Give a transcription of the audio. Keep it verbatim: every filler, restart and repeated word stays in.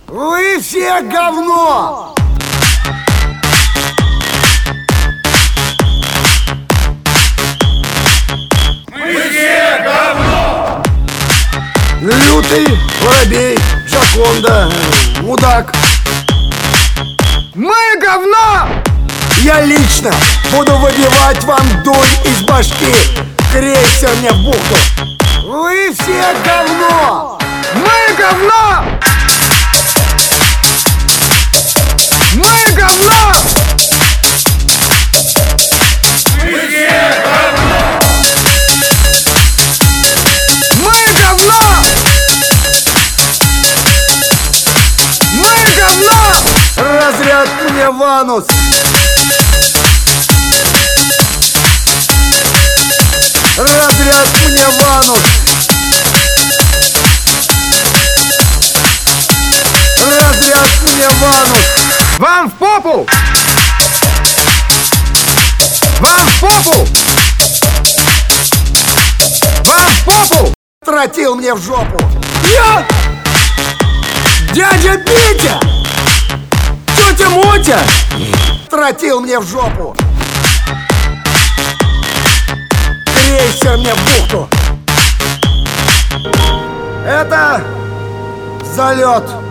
Вы все говно! Мы все говно! Лютый, воробей, Джаконда, мудак. Мы говно! Я лично буду выбивать вам дурь из башки. Крейсер мне в бухту. Вы все говно! Мы говно! Мы говно! Мы все говно! Мы говно! Мы говно! Разряд мне в анус. Разряд мне в анус. Разряд мне в анус. Вам в попу! Вам в попу! Вам в попу! Тротил мне в жопу. Я! Дядя Петя! Тетя Мотя! Тротил мне в жопу. Крейсер мне в бухту. Это залет.